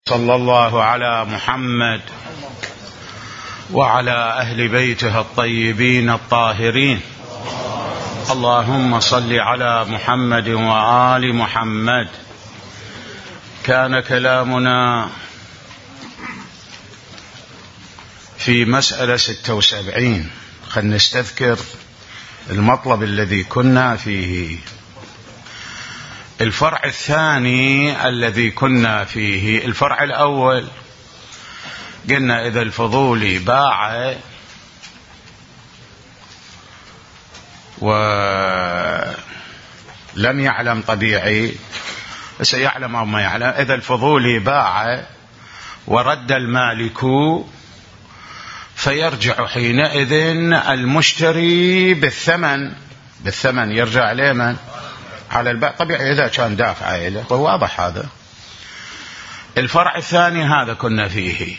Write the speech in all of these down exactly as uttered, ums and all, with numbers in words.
صلى الله على محمد وعلى أهل بيته الطيبين الطاهرين. اللهم صل على محمد وآل محمد. كان كلامنا في مسألة ستة وسبعين. خلنا نستذكر المطلب الذي كنا فيه. الفرع الثاني الذي كنا فيه، الفرع الأول قلنا إذا الفضولي باع ولم يعلم طبيعي، سيعلم أو ما يعلم، إذا الفضولي باع ورد المالك فيرجع حينئذ المشتري بالثمن بالثمن يرجع عليه من؟ على البائع. طبيعي إذا كان دافع له، واضح هذا. الفرع الثاني هذا كنا فيه،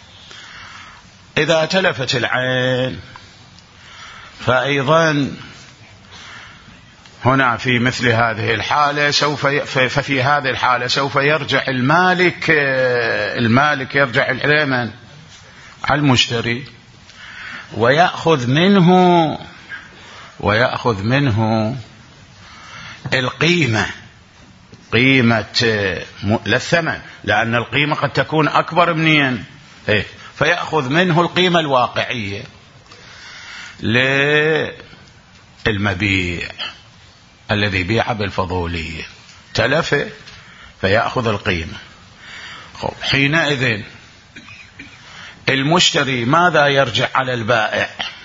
إذا تلفت العين فأيضا هنا في مثل هذه الحالة سوف ففي هذه الحالة سوف يرجع المالك المالك يرجع اليمن على المشتري ويأخذ منه ويأخذ منه القيمة، قيمة للثمن، لأن القيمة قد تكون أكبر منين، إيه؟ فيأخذ منه القيمة الواقعية للمبيع الذي بيع بالفضولية، تلف فيأخذ القيمة. خب حينئذ المشتري ماذا يرجع على البائع؟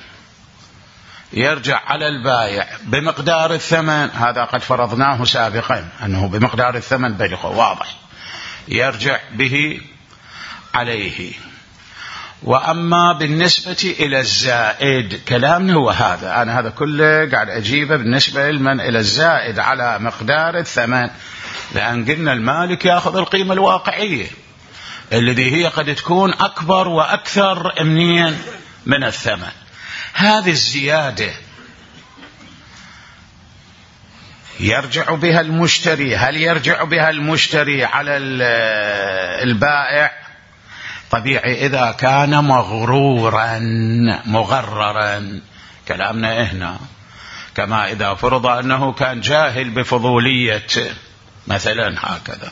يرجع على البائع بمقدار الثمن، هذا قد فرضناه سابقا أنه بمقدار الثمن بلغه واضح، يرجع به عليه. وأما بالنسبة إلى الزائد كلامنا هو هذا، أنا هذا كله قاعد أجيبه بالنسبة لمن إلى الزائد على مقدار الثمن، لأن قلنا المالك يأخذ القيمة الواقعية الذي هي قد تكون أكبر وأكثر منين من الثمن. هذه الزيادة يرجع بها المشتري، هل يرجع بها المشتري على البائع؟ طبيعي إذا كان مغرورا مغررا، كلامنا هنا كما إذا فرض أنه كان جاهل بفضولية مثلا هكذا.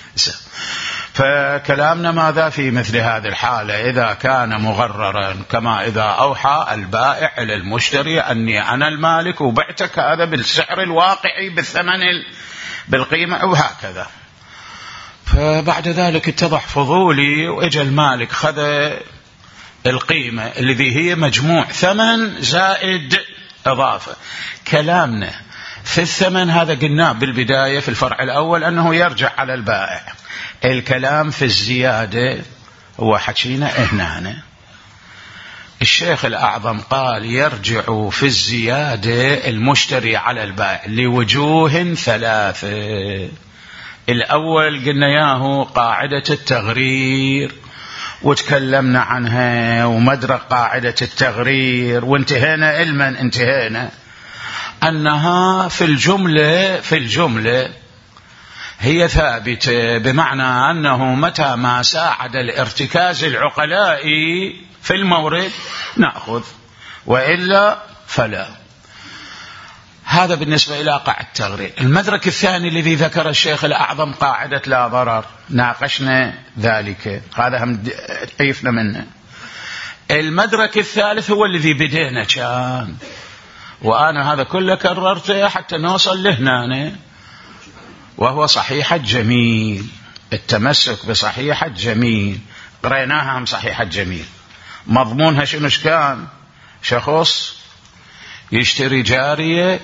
فكلامنا ماذا في مثل هذه الحالة؟ إذا كان مغررا كما إذا أوحى البائع إلى المشتري أني أنا المالك وبعتك هذا بالسعر الواقعي بالثمن بالقيمة وهكذا. فبعد ذلك اتضح فضولي وإجا المالك خذ القيمة الذي هي مجموع ثمن زائد إضافة. كلامنا في الثمن هذا قلناه بالبداية في الفرع الأول أنه يرجع على البائع. الكلام في الزيادة هو حكينا هنا. الشيخ الأعظم قال يرجع في الزيادة المشتري على البائع لوجوه ثلاثة. الأول قلنا ياهو قاعدة التغرير وتكلمنا عنها ومدرك قاعدة التغرير وانتهينا علما انتهينا أنها في الجملة في الجملة هي ثابتة، بمعنى أنه متى ما ساعد الارتكاز العقلائي في المورد نأخذ وإلا فلا. هذا بالنسبة إلى قاعدة التغرير. المدرك الثاني الذي ذكر الشيخ الأعظم قاعدة لا ضرر، ناقشنا ذلك، هذا هم عيفنا منه. المدرك الثالث هو الذي بدينا كان، وأنا هذا كله كررته حتى نوصل لهنا، وهو صحيحة جميل. التمسك بصحيحة جميل، قريناها هم صحيحة جميل. مضمونها شنو كان؟ شخص يشتري جارية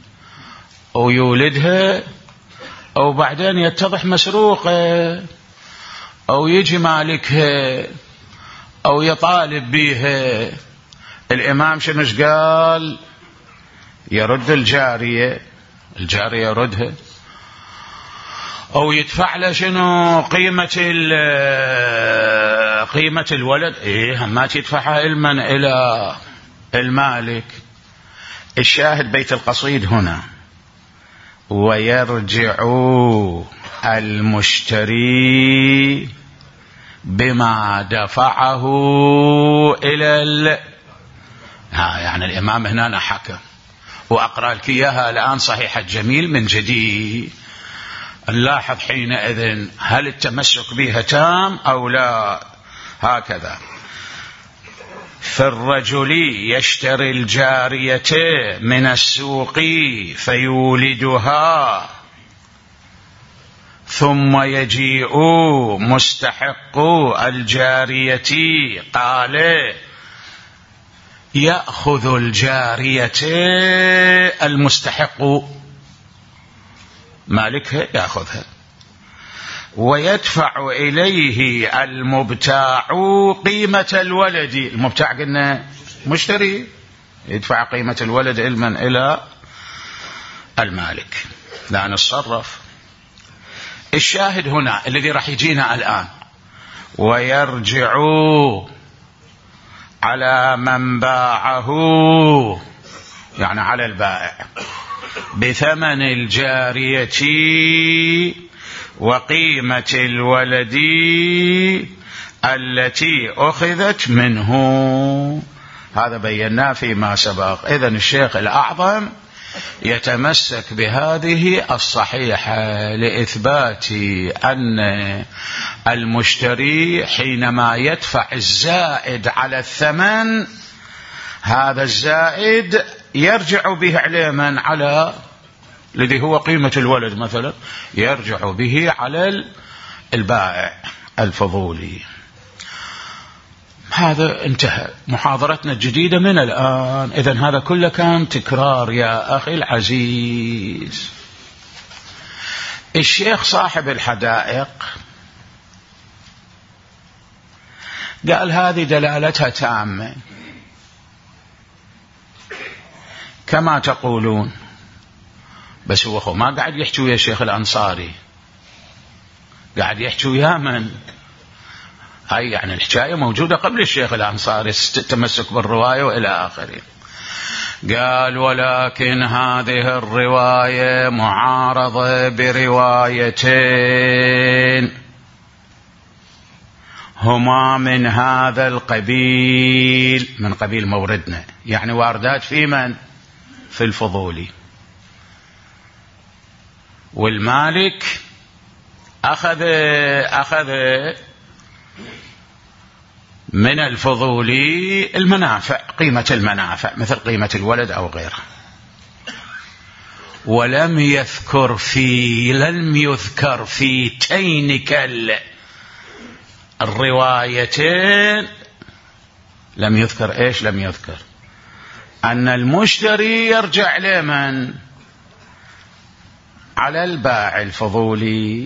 ويولدها أو بعدين يتضح مسروقة أو يجي مالكها أو يطالب بها. الإمام شنو قال؟ يرد الجارية، الجارية يردها، أو يدفع له شنو قيمة قيمة الولد، إيه ما تدفعها علما إلى المالك. الشاهد بيت القصيد هنا ويرجع المشتري بما دفعه إلى ال... ها يعني الإمام هنا حكم، وأقرأ لك إياها الآن صحيح الجميل من جديد. نلاحظ حينئذ هل التمسك بها تام أو لا. هكذا: فالرجل يشتري الجارية من السوق فيولدها، ثم يجيء مستحق الجارية قال يأخذ الجارية المستحق مالكها يأخذها، ويدفع إليه المبتاع قيمة الولد. المبتاع قلنا مشتري، يدفع قيمة الولد علما إلى المالك لا نتصرف. الشاهد هنا الذي راح يجينا الآن: ويرجع على من باعه، يعني على البائع، بثمن الجارية وقيمة الولد التي أخذت منه. هذا بيناه فيما سبق. إذن الشيخ الأعظم يتمسك بهذه الصحيحة لإثبات أن المشتري حينما يدفع الزائد على الثمن، هذا الزائد يرجع به على من؟ على الذي هو قيمة الولد مثلا، يرجع به على البائع الفضولي. هذا انتهى محاضرتنا الجديدة من الآن. إذن هذا كله كان تكرار يا أخي العزيز. الشيخ صاحب الحدائق قال هذه دلالتها تامة كما تقولون، بس هو خو ما قاعد يحكي ويا الشيخ الأنصاري، قاعد يحكي ويا من؟ هاي يعني الحكاية موجودة قبل الشيخ الأنصاري، التمسك بالرواية وإلى آخره. قال ولكن هذه الرواية معارضة بروايتين هما من هذا القبيل، من قبيل موردنا، يعني واردات في من؟ في الفضولي. والمالك أخذ أخذ من الفضولي المنافع، قيمة المنافع مثل قيمة الولد أو غيره، ولم يذكر في لم يذكر في تينك الروايتين، لم يذكر إيش؟ لم يذكر أن المشتري يرجع لمن؟ على البائع الفضولي.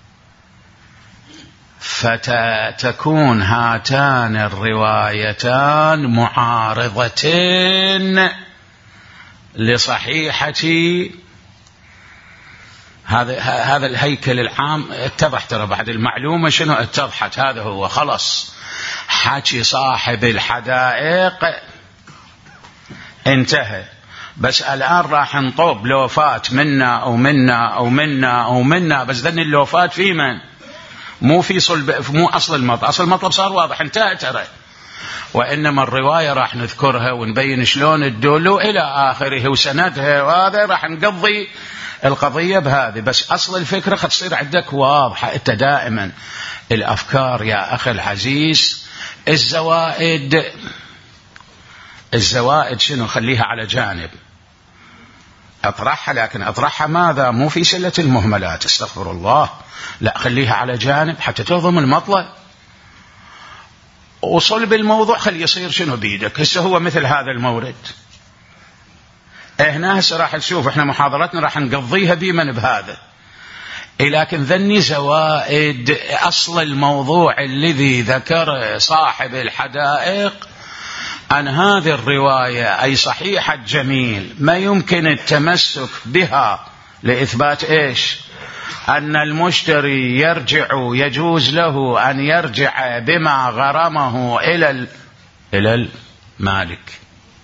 فتكون هاتان الروايتان معارضتين لصحيحة هذا هذا الهيكل العام. اتضح ترى بعد المعلومة شنو اتضحت. هذا هو خلص حكي صاحب الحدائق انتهى. بس الآن راح نطوب لوفات منا أو منا أو منا أو منا، بس ذن اللوفات في من؟ مو في صلب، مو أصل المطلب. أصل المطلب صار واضح انتهى ترى، وإنما الرواية راح نذكرها ونبين شلون الدولو إلى آخره وسندها، وهذا راح نقضي القضية بهذه. بس أصل الفكرة قد تصير عندك واضحة. أنت دائما الأفكار يا أخي العزيز، الزوائد الزوائد شنو؟ خليها على جانب، أطرحها، لكن أطرحها ماذا؟ مو في سلة المهملات، استغفر الله، لا، خليها على جانب حتى تهضم المطلب. وصلب الموضوع خلي يصير شنو بيدك. هسه هو مثل هذا المورد هنا، هسه راح تشوف احنا محاضرتنا راح نقضيها بمن بهذا، لكن ذني زوائد. أصل الموضوع الذي ذكر صاحب الحدائق عن هذه الرواية أي صحيحة جميل ما يمكن التمسك بها لإثبات إيش؟ أن المشتري يرجع، يجوز له أن يرجع بما غرمه إلى إلى المالك،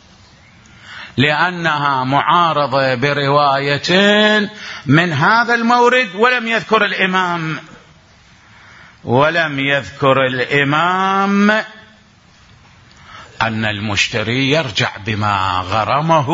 لأنها معارضة بروايتين من هذا المورد. ولم يذكر الإمام ولم يذكر الإمام أن المشتري يرجع بما غرمه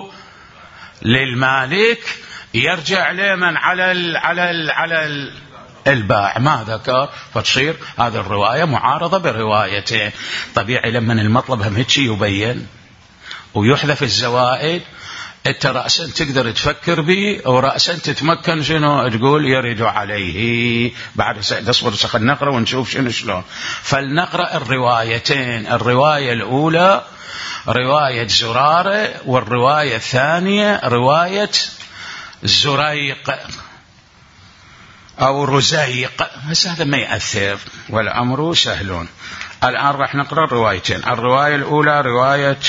للمالك، يرجع لمن على ال على ال على ال البائع، ما ذكر، فتصير هذه الرواية معارضة بروايتين. طبيعي لما المطلب هم هيك يبين ويحذف الزوائد، انت رأسا تقدر تفكر به ورأسا تتمكن شنو تقول يرد عليه. بعد تصبر خلينا نقرأ ونشوف شنو شلون. فلنقرأ الروايتين، الرواية الأولى رواية زرارة، والرواية الثانية رواية زريق أو رزيق، بس هذا ما يأثر والأمر سهلون. الآن راح نقرأ الروايتين. الرواية الأولى رواية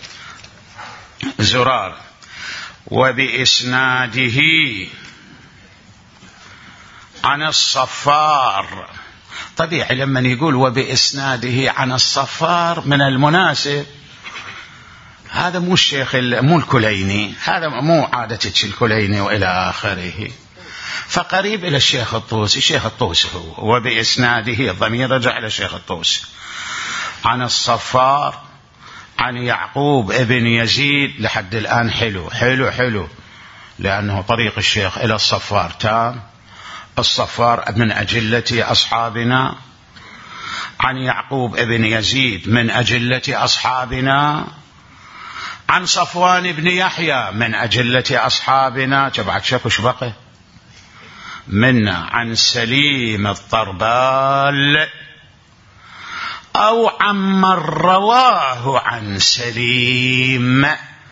زرار وبإسناده عن الصفار. طبيعي لما يقول وبإسناده عن الصفار من المناسب هذا مو الشيخ مو الكليني، هذا مو عادة الكليني وإلى آخره، فقريب إلى الشيخ الطوسي. الشيخ الطوسي هو وبإسناده، الضمير رجع إلى الشيخ الطوسي. عن الصفار عن يعقوب ابن يزيد، لحد الآن حلو حلو حلو، لأنه طريق الشيخ إلى الصفار تام. الصفار من أجلة أصحابنا، عن يعقوب ابن يزيد من أجلة أصحابنا، عن صفوان بن يحيى من أجلة أصحابنا. تبعت شكو شبقه منا، عن سليم الطربال أو عمن رواه عن سليم.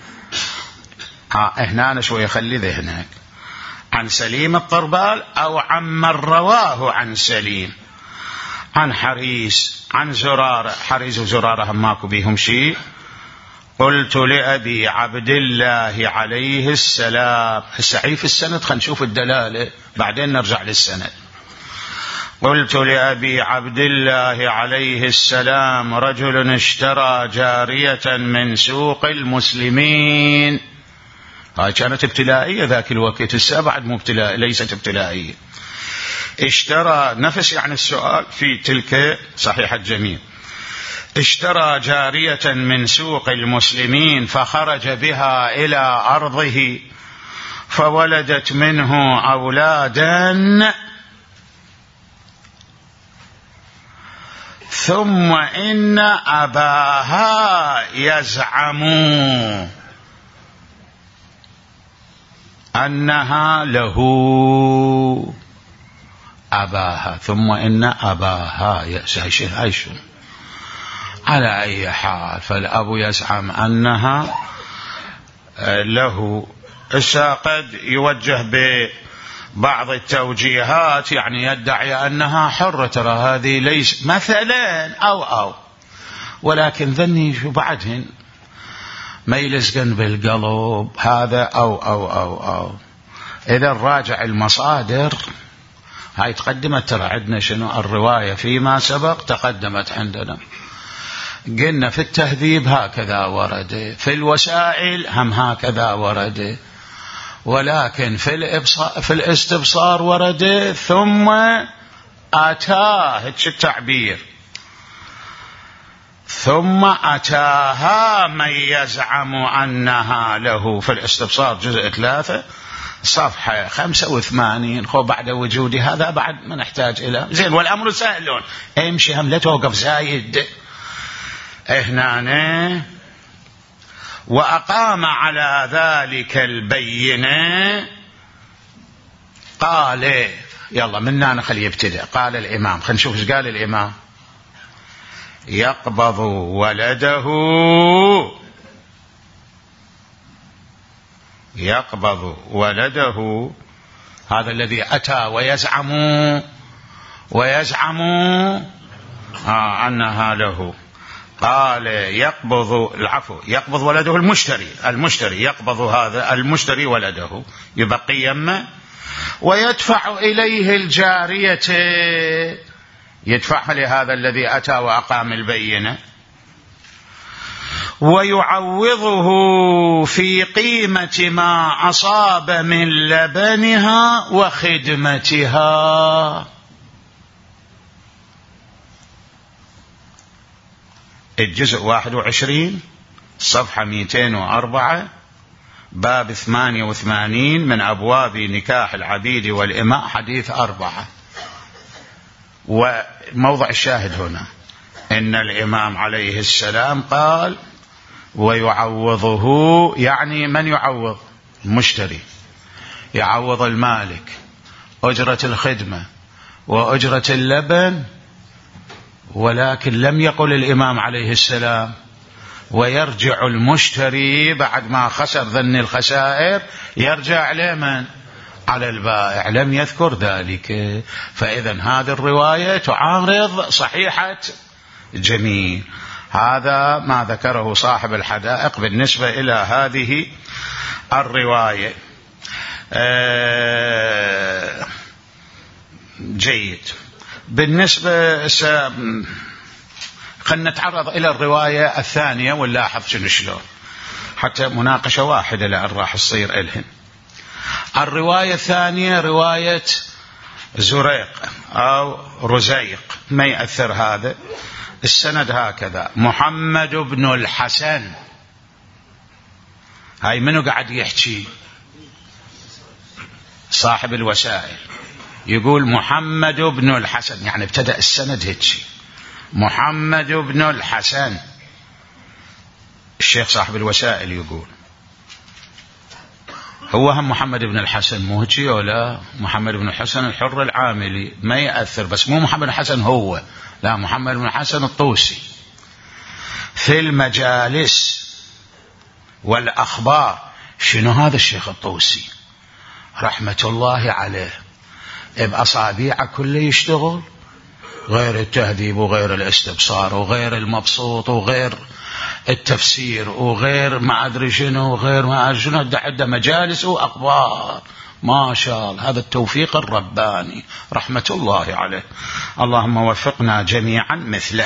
ها هنا أنا شوية خلي ذهنك، عن سليم الطربال أو عمن رواه عن سليم. عن حريس عن زرارة، حريس وزرارة هم ماكو بيهم شيء. قلت لأبي عبد الله عليه السلام، السعي في السند خلينا نشوف الدلالة بعدين نرجع للسند. قلت لأبي عبد الله عليه السلام رجل اشترى جارية من سوق المسلمين. هاي كانت ابتلائية ذاك الوقت، الساعة بعد مو ابتلائية، ليست ابتلائية. اشترى نفس يعني السؤال في تلك صحيح الجميع. اشترى جارية من سوق المسلمين فخرج بها إلى أرضه فولدت منه أولادا، ثم إن أباها يزعم أنها له. أباها ثم إن أباها يعيش على أي حال، فالأب يزعم أنها له. إسا قد يوجه ببعض التوجيهات يعني يدعي أنها حرة، ترى هذه ليس مثلا أو أو ولكن ذني شو بعدهن ما يلزقن بالقلب هذا أو أو أو أو. إذا راجع المصادر هاي تقدمت، ترى عندنا شنو الرواية فيما سبق تقدمت عندنا، قلنا في التهذيب هكذا ورد، في الوسائل هم هكذا ورد، ولكن في الإبصار في الاستبصار ورد ثم أتاه هيك التعبير، ثم أتاها من يزعم أنها له في الاستبصار جزء ثلاثة صفحة خمسة وثمانين. خو بعد وجود هذا بعد ما نحتاج إلى زين، والأمر سهل، امشي هم لا توقف زايد هنا. وأقام على ذلك البينة. قال يلا منا أنا خليه يبتدأ. قال الإمام، خلينا نشوف ايش قال الإمام. يقبض ولده يقبض ولده، هذا الذي أتى ويزعم ويزعم آه أنها له. قال يقبض العفو يقبض ولده المشتري المشتري يقبض هذا المشتري ولده يبقي يمه، ويدفع إليه الجارية، يدفعها لهذا الذي أتى وأقام البينة، ويعوضه في قيمة ما أصاب من لبنها وخدمتها. الجزء واحد وعشرين صفحة مئتين وأربعة باب ثمانية وثمانين من أبواب نكاح العبيد والإماء حديث أربعة. وموضع الشاهد هنا إن الإمام عليه السلام قال ويعوضه، يعني من يعوض؟ المشتري يعوض المالك أجرة الخدمة وأجرة اللبن. ولكن لم يقل الإمام عليه السلام ويرجع المشتري بعد ما خسر ذن الخسائر يرجع لمن؟ على البائع. لم يذكر ذلك. فإذا هذه الرواية تعارض صحيحة جميل. هذا ما ذكره صاحب الحدائق بالنسبة إلى هذه الرواية. آه جيد. بالنسبة س... خلنا نتعرض إلى الرواية الثانية ونلاحظ شنو شلون، حتى مناقشة واحدة لأن راح تصير إلهن. الرواية الثانية رواية زريق أو رزيق، ما يأثر هذا. السند هكذا: محمد بن الحسن. هاي منو قاعد يحكي؟ صاحب الوسائل يقول محمد بن الحسن، يعني ابتدأ السند هيك: محمد بن الحسن. الشيخ صاحب الوسائل يقول هو هم محمد بن الحسن، مو هيك ولا محمد بن الحسن الحر العاملي، ما يأثر، بس مو محمد بن الحسن هو، لا، محمد بن الحسن الطوسي. في المجالس والأخبار. شنو هذا الشيخ الطوسي رحمة الله عليه؟ بأصابيعه كله يشتغل، غير التهذيب وغير الاستبصار وغير المبسوط وغير التفسير وغير ما أدري شنو وغير ما أدري شنو، عنده مجالس وأخبار، ما شاء الله. هذا التوفيق الرباني رحمة الله عليه، اللهم وفقنا جميعا مثله.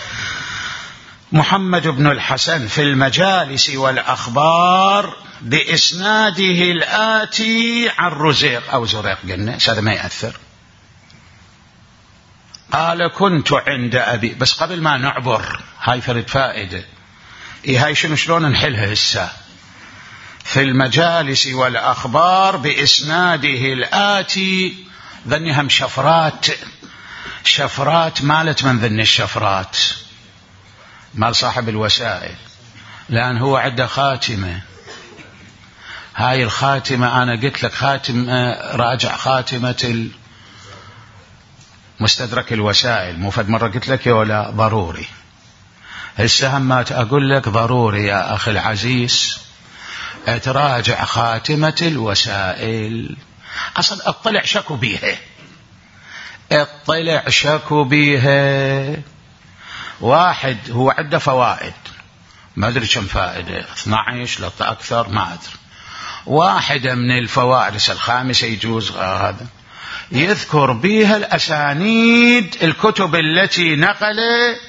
محمد بن الحسن في المجالس والأخبار بإسناده الآتي عن رزيق أو زريق، قلنا هذا ما يأثر. قال كنت عند أبي، بس قبل ما نعبر هاي فرد فائدة، إيه هاي شنو شلون نحلها هسه؟ في المجالس والأخبار بإسناده الآتي، ذني هم شفرات، شفرات مالت من ذن الشفرات؟ مال صاحب الوسائل، لأن هو عنده خاتمة. هاي الخاتمة أنا قلت لك خاتم، راجع خاتمة مستدرك الوسائل، مو فد مرة قلت لك ولا ضروري. هسه هم أقول لك ضروري يا أخي العزيز تراجع خاتمة الوسائل. أصلا اطلع شكو بيها، اطلع شكو بيها. واحد هو عنده فوائد، ما أدري كم فائدة، اثنى عشر لا أكثر، ما أدري. واحدة من الفوائد الخامسة يجوز هذا يذكر بها الأسانيد الكتب التي نقل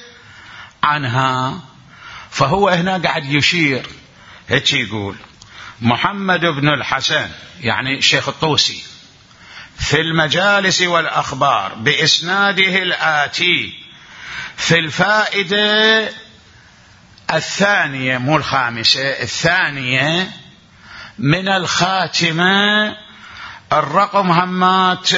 عنها. فهو هنا قاعد يشير هيك يقول: محمد بن الحسن يعني الشيخ الطوسي في المجالس والأخبار بإسناده الآتي في الفائدة الثانية، مو الخامسة، الثانية من الخاتمة، الرقم همات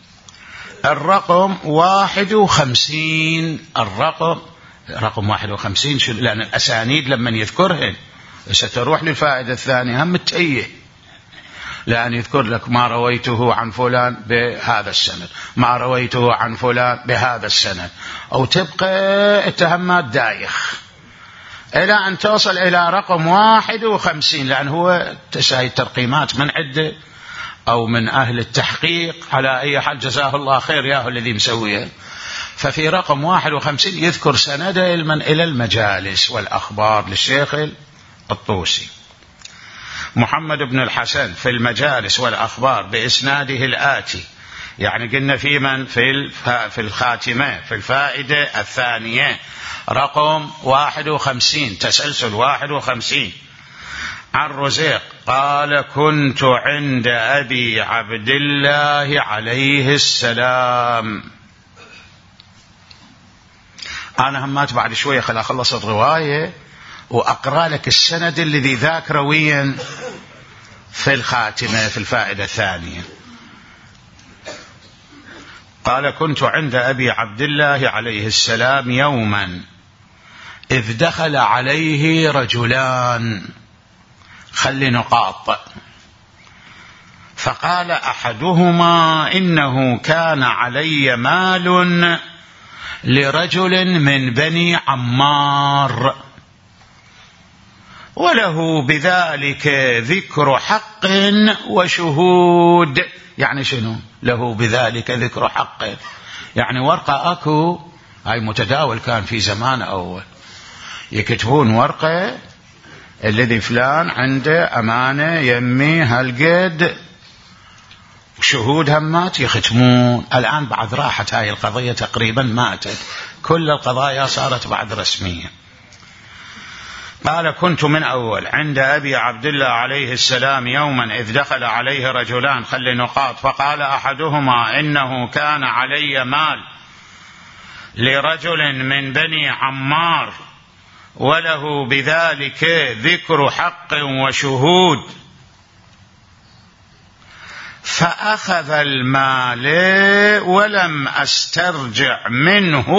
الرقم واحد وخمسين. الرقم رقم واحد وخمسين، لأن الأسانيد لما يذكرهن ستروح للفائدة الثانية هم متأيه، لأن يذكر لك ما رويته عن فلان بهذا السند، ما رويته عن فلان بهذا السند، أو تبقى التهمات دايخ إلى أن توصل إلى رقم واحد وخمسين، لأن هو تساهي الترقيمات من عدة أو من أهل التحقيق، على أي حال جزاه الله خير ياهو الذي مسويه. ففي رقم واحد وخمسين يذكر سند إلى المجالس والأخبار للشيخ الطوسي. محمد بن الحسن في المجالس والأخبار بإسناده الآتي، يعني قلنا في من في في الخاتمة في الفائدة الثانية رقم واحد وخمسين، تسلسل واحد وخمسين، عن رزيق قال: كنت عند أبي عبد الله عليه السلام. أنا همات بعد شوية خل أخلص الرواية وأقرأ لك السند الذي ذاك رويا في الخاتمة في الفائدة الثانية. قال: كنت عند أبي عبد الله عليه السلام يوما إذ دخل عليه رجلان، خل نقاط، فقال أحدهما: إنه كان علي مال لرجل من بني عمار، وله بذلك ذكر حق وشهود. يعني شنو له بذلك ذكر حق؟ يعني ورقة أكو، هاي متداول كان في زمان أول، يكتبون ورقة الذي فلان عنده أمانة يمي هالقد، شهود همات يختمون. الآن بعد راحت هاي القضية تقريبا، ماتت، كل القضايا صارت بعد رسمية. قال: كنت من أول عند أبي عبد الله عليه السلام يوما إذ دخل عليه رجلان، خلي نقاط، فقال أحدهما: إنه كان علي مال لرجل من بني عمار، وله بذلك ذكر حق وشهود، فأخذ المال ولم أسترجع منه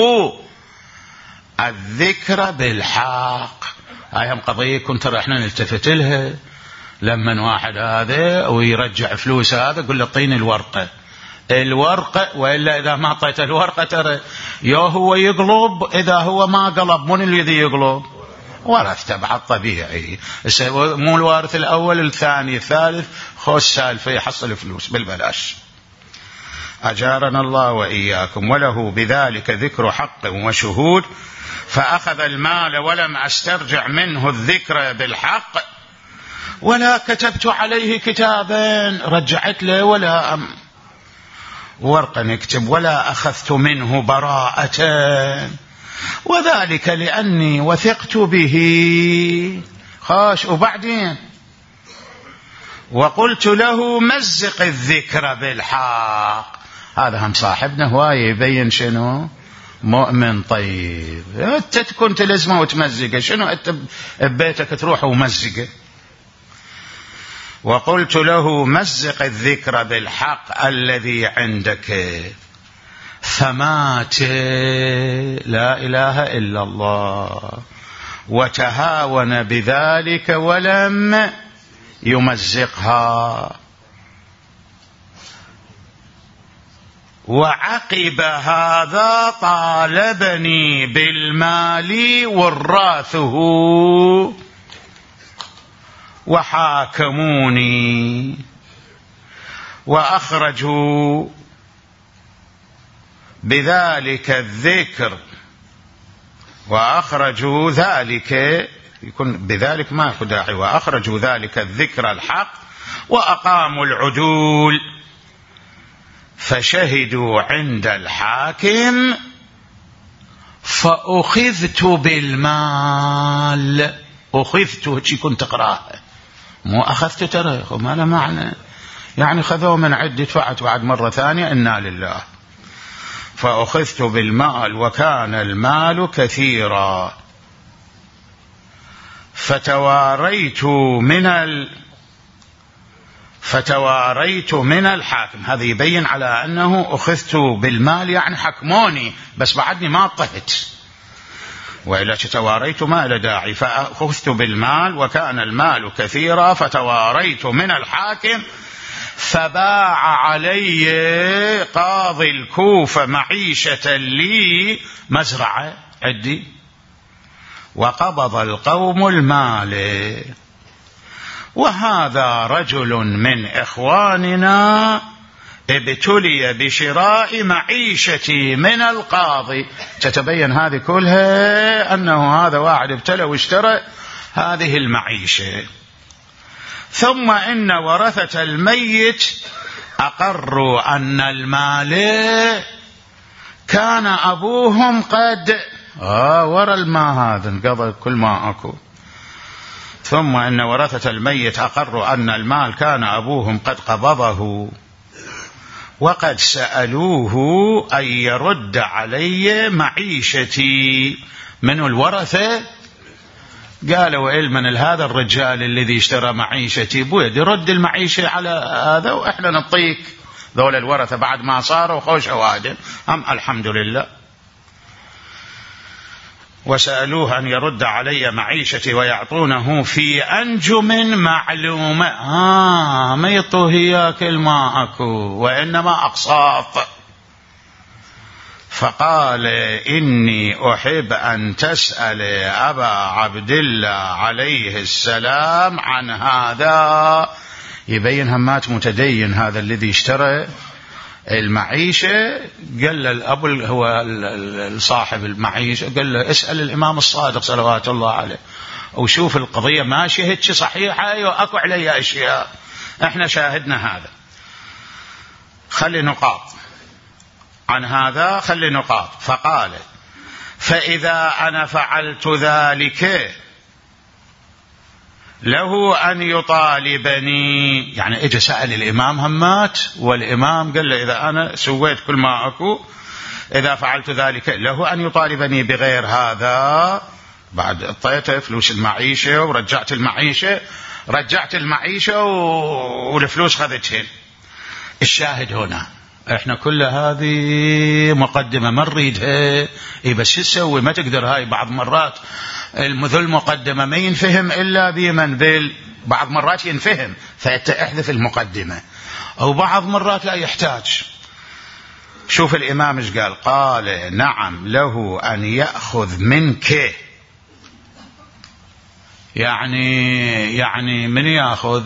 الذكر بالحق. هاي هم قضية كنت احنا نلتفت لها، لما واحد هذا ويرجع فلوس هذا قل له اعطيني الورقة الورقة، وإلا إذا ما أعطيت الورقة ترى يا هو يقلب، إذا هو ما قلب من الذي يقلب؟ ورث تبع الطبيعي، مو الوارث الأول الثاني الثالث، خوش سالفة يحصل فلوس بالبلاش. أجارنا الله وإياكم. وله بذلك ذكر حق وشهود، فأخذ المال ولم أسترجع منه الذكر بالحق، ولا كتبت عليه كتابا، رجعت له ولا أم ورقة نكتب، ولا أخذت منه براءة، وذلك لأني وثقت به. خاش وبعدين وقلت له: مزق الذكر بالحق. هذا هم صاحبنا هواية يبين شنو مؤمن طيب. انت تكون تلزمه وتمزقه، شنو انت ببيتك تروح ومزقه؟ وقلت له: مزق الذكر بالحق الذي عندك، فمات لا إله إلا الله، وتهاون بذلك ولم يمزقها. وعقب هذا طالبني بالمال وراثه وحاكموني، وأخرجوا بذلك الذكر، وأخرجوا ذلك، يكون بذلك ما يكون داعي، وأخرجوا ذلك الذكر الحق وأقاموا العدول، فشهدوا عند الحاكم، فأخذت بالمال. أخذت هيك كنت أقرأها، مو أخذت ترى ما له معنى، يعني خذوه من عد دفعت بعد مرة ثانية، إنا لله. فأخذت بالمال وكان المال كثيرا، فتواريت من ال فتواريت من الحاكم. هذا يبين على أنه أخذت بالمال يعني حكموني، بس بعدني ما طهت، وإلا تواريت ما له داعي. فأخذت بالمال وكان المال كثيرا، فتواريت من الحاكم، فباع علي قاضي الكوفة معيشة لي مزرعة عدي، وقبض القوم المال. وهذا رجل من إخواننا ابتلي بشراء معيشتي من القاضي. تتبين هذه كلها أنه هذا واحد ابتلى واشترى هذه المعيشة. ثم إن ورثة الميت أقروا أن المال كان أبوهم قد آه ورى الماء هذا انقضى كل ما أكو. ثم إن ورثة الميت أقروا أن المال كان أبوهم قد قبضه، وقد سألوه أن يرد علي معيشتي. من الورثة قالوا علما هذا الرجال الذي اشترى معيشتي بويد يرد المعيشة على هذا وإحنا نعطيك. ذول الورثة بعد ما صاروا خوش أوادم هم الحمد لله. وسألوه أن يرد علي معيشتي ويعطونه في أنجم معلومة. آه ما يطوه إياك الماءكو وإنما أقساط. فقال إني أحب أن تسأل أبا عبد الله عليه السلام عن هذا. يبين همات متدين هذا الذي اشترى المعيشة. قال له الأب هو صاحب المعيشة قال له اسأل الإمام الصادق صلوات الله عليه وشوف القضية ماشية هيك صحيحة وأكو عليها أشياء احنا شاهدنا هذا. خلي نقاط عن هذا خلي نقاط. فقال فإذا أنا فعلت ذلك له أن يطالبني. يعني اجى سأل الإمام همات والإمام قال له إذا أنا سويت كل ما أكو إذا فعلت ذلك له أن يطالبني بغير هذا. بعد اعطيته فلوس المعيشة ورجعت المعيشة رجعت المعيشة والفلوس خذتهن. الشاهد هنا احنا كل هذه مقدمة ما نريدها إيه بس شو تسوي ما تقدر. هاي بعض مرات المثل مقدمة ما ينفهم إلا بمن بال. بعض مرات ينفهم فيحذف المقدمة أو بعض مرات لا يحتاج. شوف الإمام ايش قال. قال نعم له أن يأخذ منك. يعني يعني من يأخذ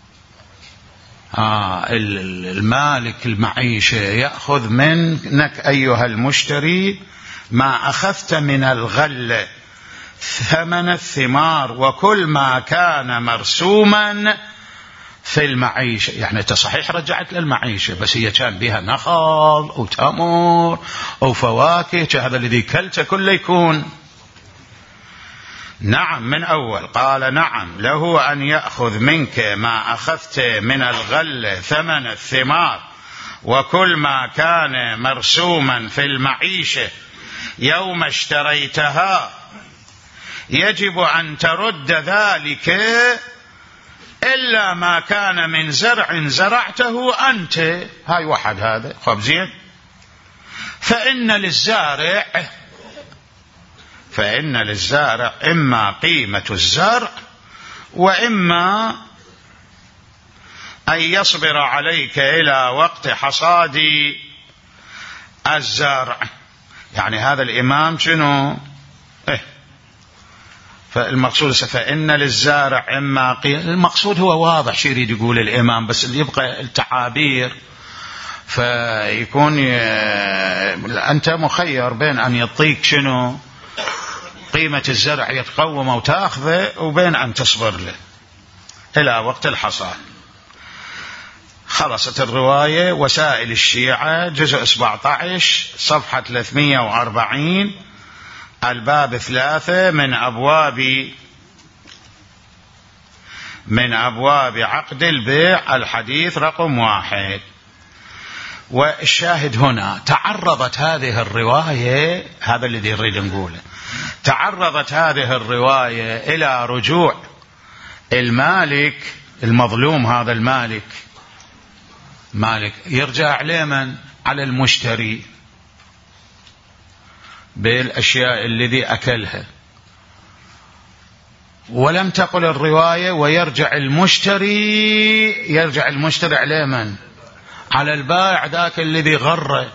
آه المالك المعيشة يأخذ منك أيها المشتري ما أخذت من الغلة ثمن الثمار وكل ما كان مرسوما في المعيشة. يعني تصحيح رجعت للمعيشة بس هي كان بها نخل وتمر وفواكه هذا الذي كلته كله يكون. نعم من أول. قال نعم له أن يأخذ منك ما أخذت من الغلة ثمن الثمار وكل ما كان مرسوما في المعيشة يوم اشتريتها يجب أن ترد ذلك إلا ما كان من زرع زرعته أنت. هاي واحد هذا خبزين. فإن للزارع فإن للزارع إما قيمة الزرع وإما أن يصبر عليك إلى وقت حصاد الزرع. يعني هذا الإمام شنو إيه فالمقصود فإن للزارع إما قيمة. المقصود هو واضح شو يريد يقول الإمام بس اللي يبقى التعابير فيكون ي... أنت مخير بين أن يعطيك شنو قيمة الزرع يتقوم وتأخذه وبين أن تصبر له إلى وقت الحصاد. خلصت الرواية. وسائل الشيعة جزء سبعة عشر صفحة ثلاثمئة وأربعين الباب ثلاثة من أبواب من أبواب عقد البيع الحديث رقم واحد. والشاهد هنا تعرضت هذه الرواية هذا الذي نريد نقوله تعرضت هذه الرواية إلى رجوع المالك المظلوم. هذا المالك مالك يرجع عليه من على المشتري بالأشياء الذي أكلها. ولم تقل الرواية ويرجع المشتري يرجع المشتري عليه من على البائع ذاك الذي غره.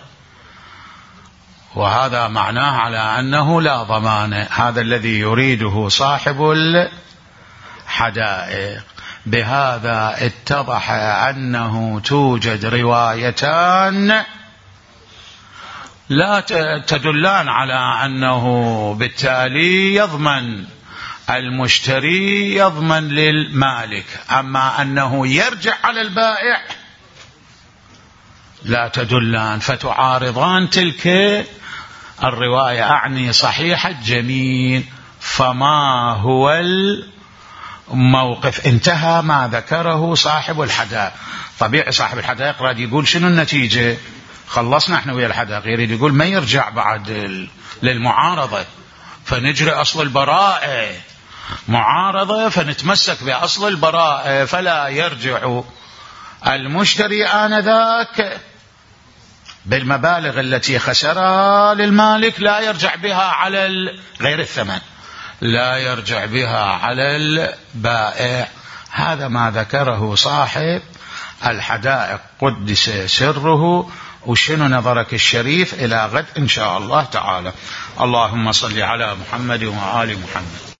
وهذا معناه على أنه لا ضمان. هذا الذي يريده صاحب الحدائق. بهذا اتضح أنه توجد روايتان لا تدلان على أنه بالتالي يضمن المشتري يضمن للمالك. أما أنه يرجع على البائع لا تدلان فتعارضان تلك الرواية. أعني صحيح الجميل. فما هو موقف انتهى ما ذكره صاحب الحدائق. طبيعي صاحب الحدائق راد يقول شنو النتيجة، خلصنا احنا ويا الحدائق، يريد يقول ما يرجع بعد للمعارضة، فنجري أصل البراءة، معارضة فنتمسك بأصل البراءة، فلا يرجع المشتري آنذاك بالمبالغ التي خسرها للمالك، لا يرجع بها على غير الثمن، لا يرجع بها على البائع. هذا ما ذكره صاحب الحدائق قدس سره. وشنو نظرك الشريف؟ إلى غد إن شاء الله تعالى. اللهم صل على محمد وآل محمد.